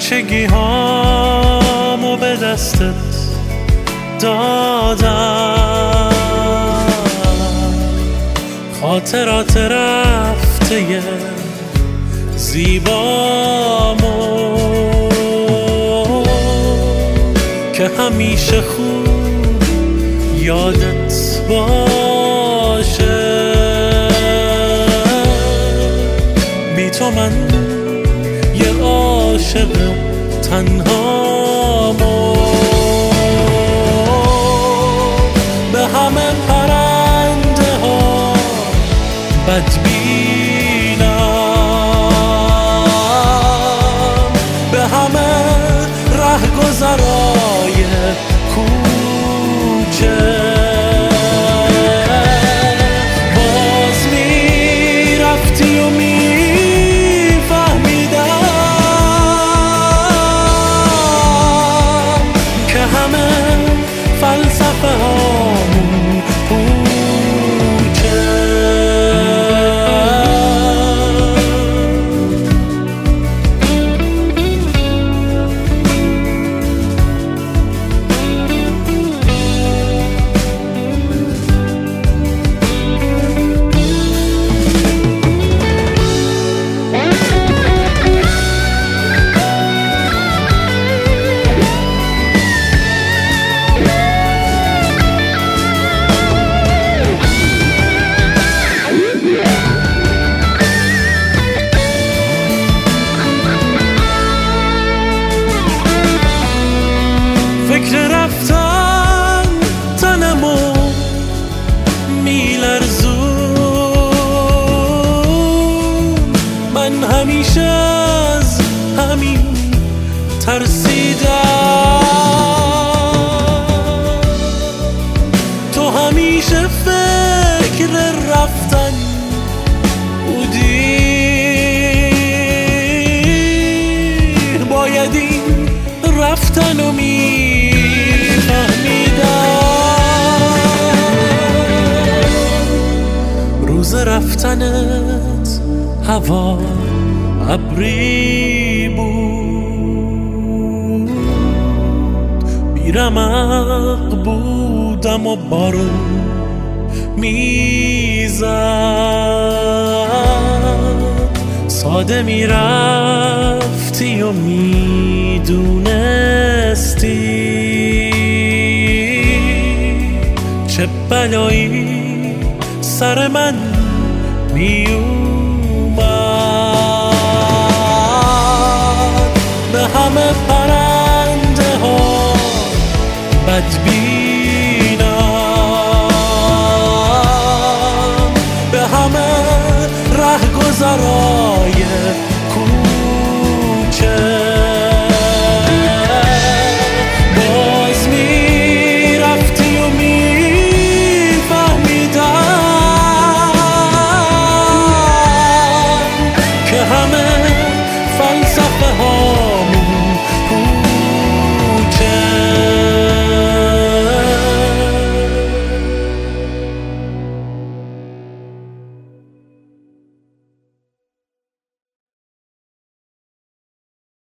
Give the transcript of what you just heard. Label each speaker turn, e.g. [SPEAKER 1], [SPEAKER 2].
[SPEAKER 1] بچگی هامو به دستت دادم، خاطرات رفته زیبامو که همیشه خوب یادت باشه. بی تو من یه عاشق تنهامو به همه پرنده ها بدبینم، به همه رهگذرای کوچه باز میرفتی و میفهمیدم که همه فلسفه هامون پوچه. فکر رفتن تنمو میلرزون، من همیشه از همین ترسیدم، تو همیشه فکر رفتن بودی، باید این رفتنو روز رفتنت هوا ابری بود، بیرمق بودم و بارون میزد، ساده میرفتی و میدونستی چه بلایی سر من می اومد. به همه پرنده ها بدبینم،